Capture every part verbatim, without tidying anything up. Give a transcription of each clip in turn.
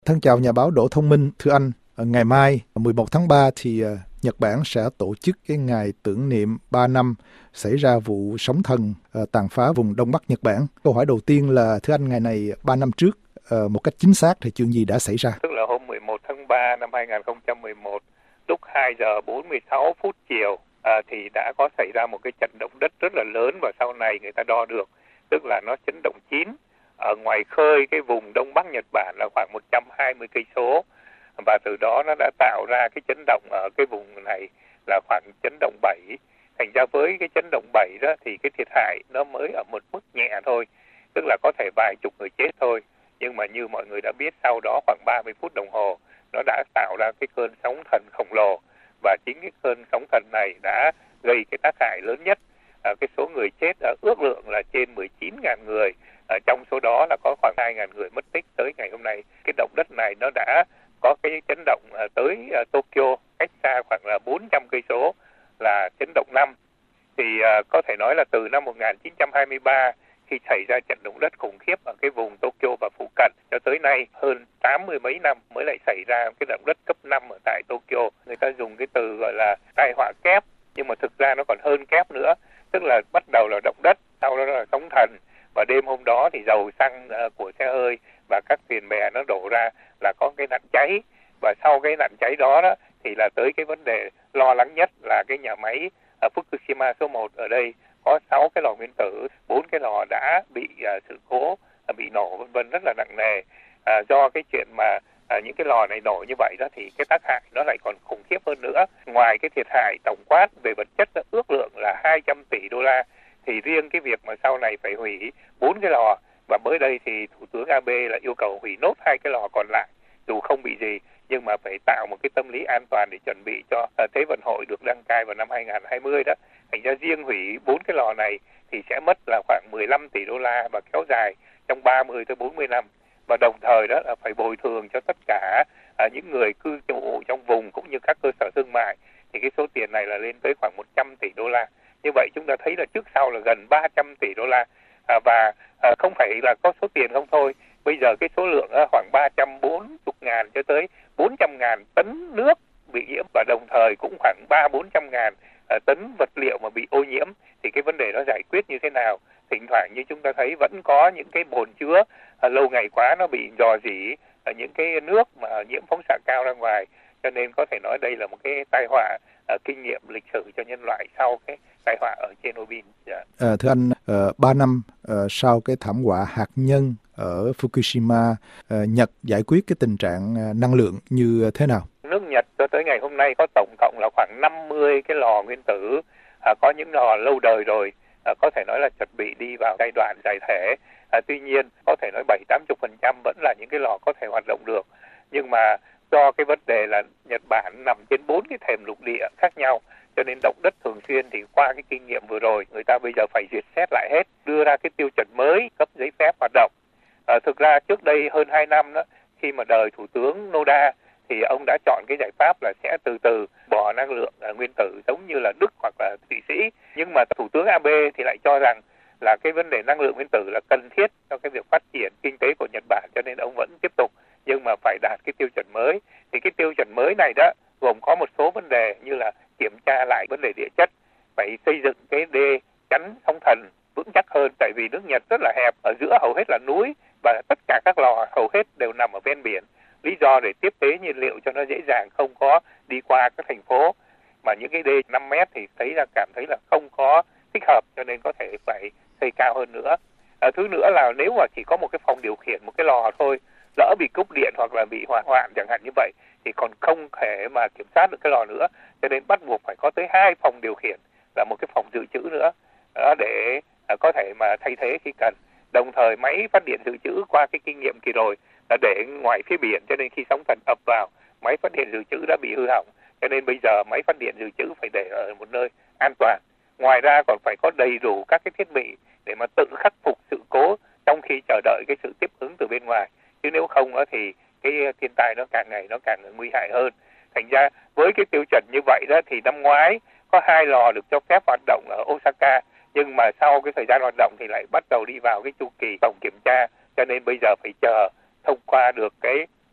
Thân chào nhà báo Đỗ Thông Minh, thưa anh, ngày mai mười một tháng ba thì Nhật Bản sẽ tổ chức cái ngày tưởng niệm ba năm xảy ra vụ sóng thần tàn phá vùng Đông Bắc Nhật Bản. Câu hỏi đầu tiên là, thưa anh, ngày này ba năm trước, một cách chính xác thì chuyện gì đã xảy ra? Tức là hôm mười một tháng ba năm hai nghìn không trăm mười một, lúc hai giờ bốn mươi sáu phút chiều à, thì đã có xảy ra một cái trận động đất rất là lớn, và sau này người ta đo được, tức là nó chấn động chín ở ngoài khơi cái vùng Đông Bắc Nhật Bản là khoảng một trăm hai mươi cây số, và từ đó nó đã tạo ra cái chấn động ở cái vùng này là khoảng chấn động bảy. Thành ra với cái chấn động bảy đó thì cái thiệt hại nó mới ở một mức nhẹ thôi, tức là có thể vài chục người chết thôi. Nhưng mà như mọi người đã biết, sau đó khoảng ba mươi phút đồng hồ nó đã tạo ra cái cơn sóng thần khổng lồ, và chính cái cơn sóng thần này đã gây cái tác hại lớn nhất. À, cái số người chết đã ước lượng là trên mười chín nghìn người, à, trong số đó là có khoảng hai nghìn người mất tích tới ngày hôm nay. Cái động đất này nó đã có cái chấn động à, tới à, Tokyo, cách xa khoảng là bốn trăm cây số, là chấn động năm. Thì à, có thể nói là từ năm một nghìn chín trăm hai mươi ba, khi xảy ra trận động đất khủng khiếp ở cái vùng Tokyo và phụ cận, cho tới nay hơn tám mươi mấy năm mới lại xảy ra cái động đất cấp năm ở tại Tokyo. Người ta dùng cái từ gọi là tai họa kép, nhưng mà thực ra nó còn hơn kép nữa, tức là bắt đầu là động đất, sau đó là sóng thần, và đêm hôm đó thì dầu xăng của xe hơi và các thuyền bè nó đổ ra là có cái nạn cháy, và sau cái nạn cháy đó, đó thì là tới cái vấn đề lo lắng nhất là cái nhà máy ở Fukushima số một ở đây có sáu cái lò nguyên tử, bốn cái lò đã bị uh, sự cố, uh, bị nổ vân vân rất là nặng nề. Uh, do cái chuyện mà uh, những cái lò này nổ như vậy đó thì cái tác hại nó lại còn khủng khiếp hơn nữa. Ngoài cái thiệt hại tổng quát về vật chất đó, ước lượng là hai trăm tỷ đô la, thì riêng cái việc mà sau này phải hủy bốn cái lò, và mới đây thì Thủ tướng Abe là yêu cầu hủy nốt hai cái lò còn lại, dù không bị gì nhưng mà phải tạo một cái tâm lý an toàn để chuẩn bị cho uh, Thế vận hội được đăng cai vào năm hai nghìn không trăm hai mươi đó. Thành ra riêng hủy bốn cái lò này thì sẽ mất là khoảng mười lăm tỷ đô la và kéo dài trong ba mươi tới bốn mươi năm, và đồng thời đó là phải bồi thường cho tất cả uh, những người cư ngụ trong vùng cũng như các cơ sở thương mại, thì cái số tiền này là lên tới khoảng một trăm tỷ đô la. Như vậy chúng ta thấy là trước sau là gần ba trăm tỷ đô la, à, và à, không phải là có số tiền không thôi. Bây giờ cái số lượng à, khoảng ba trăm bốn mươi ngàn cho tới bốn trăm ngàn tấn nước bị nhiễm, và đồng thời cũng khoảng ba bốn trăm ngàn à, tấn vật liệu mà bị ô nhiễm. Thì cái vấn đề nó giải quyết như thế nào? Thỉnh thoảng như chúng ta thấy vẫn có những cái bồn chứa à, lâu ngày quá nó bị rò rỉ à, những cái nước mà nhiễm phóng xạ cao ra ngoài, cho nên có thể nói đây là một cái tai họa à, kinh nghiệm lịch sử cho nhân loại sau cái tai họa ở Chernobyl. Yeah. À, thưa anh, uh, ba năm uh, sau cái thảm họa hạt nhân ở Fukushima, uh, Nhật giải quyết cái tình trạng uh, năng lượng như thế nào? Nước Nhật cho tới ngày hôm nay có tổng cộng là khoảng năm mươi cái lò nguyên tử, à, có những lò lâu đời rồi, à, có thể nói là chuẩn bị đi vào giai đoạn giải thể. À, tuy nhiên có thể nói bảy tám mươi phần trăm vẫn là những cái lò có thể hoạt động được, nhưng mà do cái vấn đề là Nhật Bản nằm trên bốn cái thềm lục địa khác nhau, cho nên động đất thường xuyên. Thì qua cái kinh nghiệm vừa rồi, người ta bây giờ phải duyệt xét lại hết, đưa ra cái tiêu chuẩn mới cấp giấy phép hoạt động. À, thực ra trước đây hơn hai năm đó, khi mà đời Thủ tướng Noda thì ông đã chọn cái giải pháp là sẽ từ từ bỏ năng lượng à, nguyên tử giống như là Đức hoặc là Thụy Sĩ. Nhưng mà Thủ tướng Abe thì lại cho rằng là cái vấn đề năng lượng nguyên tử là cần thiết cho cái việc phát triển kinh tế của Nhật Bản, cho nên ông vẫn tiếp tục, nhưng mà phải đạt cái tiêu chuẩn mới. Thì cái tiêu chuẩn mới này đó gồm có một số vấn đề như là kiểm tra lại vấn đề địa chất, phải xây dựng cái đê chắn sóng thần vững chắc hơn, tại vì nước Nhật rất là hẹp, ở giữa hầu hết là núi và tất cả các lò hầu hết đều nằm ở ven biển. Lý do để tiếp tế nhiên liệu cho nó dễ dàng, không có đi qua các thành phố, mà những cái đê năm mét thì thấy là cảm thấy là không có thích hợp, cho nên có thể phải xây cao hơn nữa. À, thứ nữa là nếu mà chỉ có một cái phòng điều khiển, một cái lò thôi, lỡ bị cúp điện hoặc là bị hỏa hoạn chẳng hạn như vậy thì còn không thể mà kiểm soát được cái lò nữa, cho nên bắt buộc phải có tới hai phòng điều khiển và một cái phòng dự trữ nữa đó để à, có thể mà thay thế khi cần. Đồng thời máy phát điện dự trữ qua cái kinh nghiệm kỳ rồi là để ngoài phía biển, cho nên khi sóng thần ập vào, máy phát điện dự trữ đã bị hư hỏng, cho nên bây giờ máy phát điện dự trữ phải để ở một nơi an toàn. Ngoài ra còn phải có đầy đủ các cái thiết bị để mà tự khắc phục sự cố trong khi chờ đợi cái sự tiếp ứng từ bên ngoài, chứ nếu không đó thì cái thiên tai nó càng ngày nó càng nguy hại hơn. Thành ra với cái tiêu chuẩn như vậy đó thì năm ngoái có hai lò được cho phép hoạt động ở Osaka, nhưng mà sau cái thời gian hoạt động thì lại bắt đầu đi vào cái chu kỳ tổng kiểm tra, cho nên bây giờ phải chờ thông qua được cái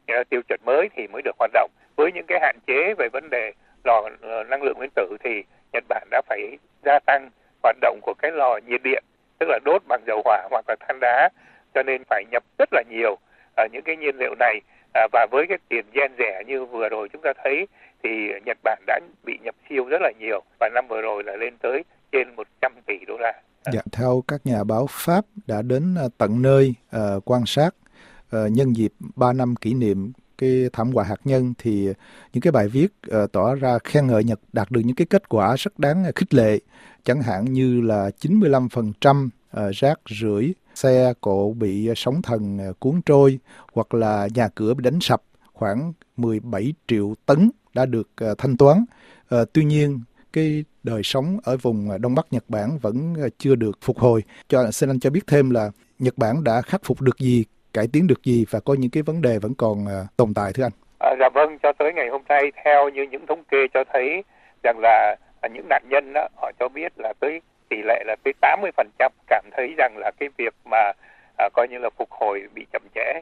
uh, tiêu chuẩn mới thì mới được hoạt động. Với những cái hạn chế về vấn đề lò uh, năng lượng nguyên tử thì Nhật Bản đã phải gia tăng hoạt động của cái lò nhiệt điện, tức là đốt bằng dầu hỏa hoặc là than đá, cho nên phải nhập rất là nhiều uh, những cái nhiên liệu này. Uh, và với cái tiền yen rẻ như vừa rồi chúng ta thấy thì Nhật Bản đã bị nhập siêu rất là nhiều, và năm vừa rồi là lên tới trên một trăm tỷ đô la. Dạ, theo các nhà báo Pháp đã đến tận nơi uh, quan sát uh, nhân dịp ba năm kỷ niệm cái thảm họa hạt nhân, thì những cái bài viết uh, tỏ ra khen ngợi Nhật đạt được những cái kết quả rất đáng khích lệ, chẳng hạn như là chín mươi lăm phần trăm uh, rác rưởi xe cộ bị sóng thần uh, cuốn trôi, hoặc là nhà cửa bị đánh sập, khoảng mười bảy triệu tấn đã được uh, thanh toán. Uh, tuy nhiên cái đời sống ở vùng Đông Bắc Nhật Bản vẫn chưa được phục hồi. Cho xin anh cho biết thêm là Nhật Bản đã khắc phục được gì, cải tiến được gì, và có những cái vấn đề vẫn còn uh, tồn tại thưa anh? À, dạ vâng, cho tới ngày hôm nay theo như những thống kê cho thấy rằng là à, những nạn nhân đó, họ cho biết là tới tỷ lệ là tới tám mươi phần trăm cảm thấy rằng là cái việc mà à, coi như là phục hồi bị chậm trễ,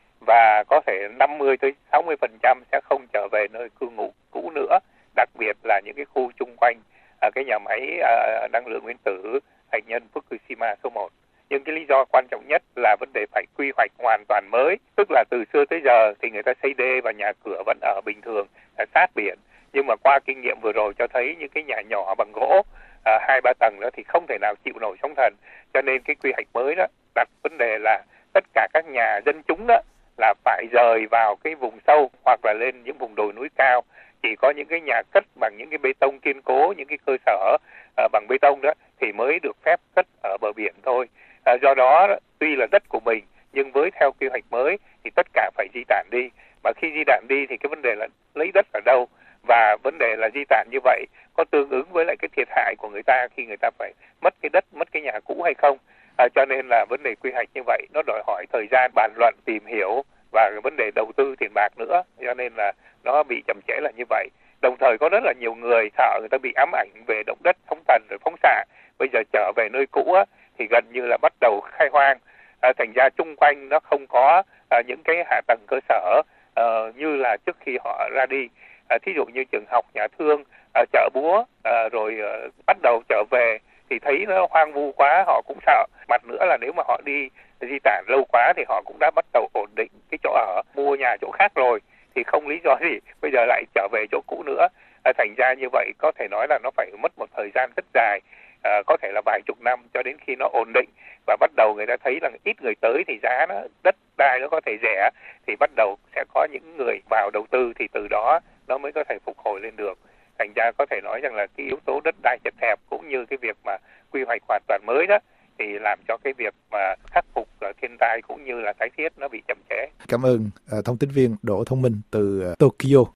và có thể năm mươi tới sáu mươi phần trăm sẽ không trở về nơi cư ngụ cũ nữa, đặc biệt là những cái khu chung quanh à, cái nhà máy à, năng lượng nguyên tử hạt nhân Fukushima số một. Nhưng cái lý do quan trọng nhất là vấn đề phải quy hoạch hoàn toàn mới, tức là từ xưa tới giờ thì người ta xây đê và nhà cửa vẫn ở bình thường, là sát biển, nhưng mà qua kinh nghiệm vừa rồi cho thấy những cái nhà nhỏ bằng gỗ à, hai ba tầng đó thì không thể nào chịu nổi sóng thần, cho nên cái quy hoạch mới đó đặt vấn đề là tất cả các nhà dân chúng đó là phải rời vào cái vùng sâu hoặc là lên những vùng đồi núi cao, chỉ có những cái nhà cất bằng những cái bê tông kiên cố, những cái cơ sở uh, bằng bê tông đó thì mới được phép cất ở bờ biển thôi. Uh, do đó tuy là đất của mình nhưng với theo quy hoạch mới thì tất cả phải di tản đi, mà khi di tản đi thì cái vấn đề là lấy đất ở đâu, và vấn đề là di tản như vậy có tương ứng với lại cái thiệt hại của người ta khi người ta phải mất cái đất, mất cái nhà cũ hay không. À, cho nên là vấn đề quy hoạch như vậy nó đòi hỏi thời gian bàn luận, tìm hiểu và cái vấn đề đầu tư tiền bạc nữa, cho nên là nó bị chậm trễ là như vậy. Đồng thời có rất là nhiều người sợ người ta bị ám ảnh về động đất, sóng thần rồi phóng xạ, bây giờ trở về nơi cũ á, thì gần như là bắt đầu khai hoang, à, thành ra chung quanh nó không có à, những cái hạ tầng cơ sở à, như là trước khi họ ra đi. À, thí dụ như trường học, nhà thương, à, chợ búa, à, rồi à, bắt đầu trở về thì thấy nó hoang vu quá, họ cũng sợ. Mặt nữa là nếu mà họ đi di tản lâu quá thì họ cũng đã bắt đầu ổn định cái chỗ ở, mua nhà chỗ khác rồi, thì không lý do gì bây giờ lại trở về chỗ cũ nữa. À, thành ra như vậy có thể nói là nó phải mất một thời gian rất dài, à, có thể là vài chục năm cho đến khi nó ổn định và bắt đầu người ta thấy là ít người tới thì giá nó đất đai nó có thể rẻ, thì bắt đầu sẽ có những người vào đầu tư, thì từ đó nó mới có thể phục hồi lên được. Thành ra có thể nói rằng là cái yếu tố đất đai chật hẹp cũng như cái việc mà quy hoạch hoàn toàn mới đó thì làm cho cái việc mà khắc phục thiên tai cũng như là tái thiết nó bị chậm trễ. Cảm ơn uh, thông tin viên Đỗ Thông Minh từ uh, Tokyo.